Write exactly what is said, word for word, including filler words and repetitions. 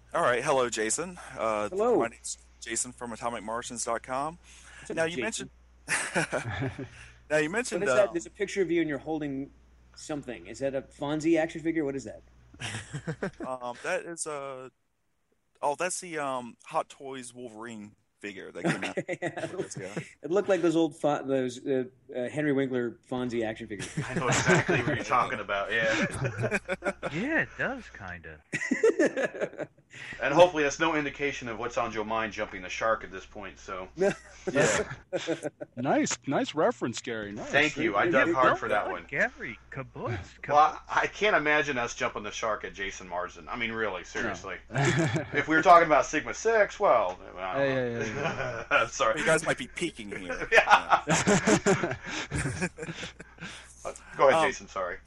All right. Hello, Jason. Uh, my Hello. name's Jason from atomic martians dot com. What's up, Now you mentioned Jason? now you What mentioned is that? There's um, a picture of you and you're holding something. Is that a Fonzie action figure? What is that? um, that is a oh that's the um, Hot Toys Wolverine figure that came out Okay. a couple days ago. It looked like those old Fo- those uh, uh, Henry Winkler Fonzie action figures. I know exactly what you're talking about. Yeah, Yeah, it does kind of. and hopefully that's no indication of what's on Joe mind jumping the shark at this point. So Yeah. Nice, nice reference, Gary. Nice. thank you. I dug hard for that one. Gary, kablooks, kablooks. Well, I, I can't imagine us jumping the shark at Jason Marsden. I mean, really, seriously. Yeah, If we were talking about Sigma Six, well, I yeah, don't yeah, know. yeah. Sorry. You guys might be peeking here. Yeah. Go ahead, Um, Jason. Sorry.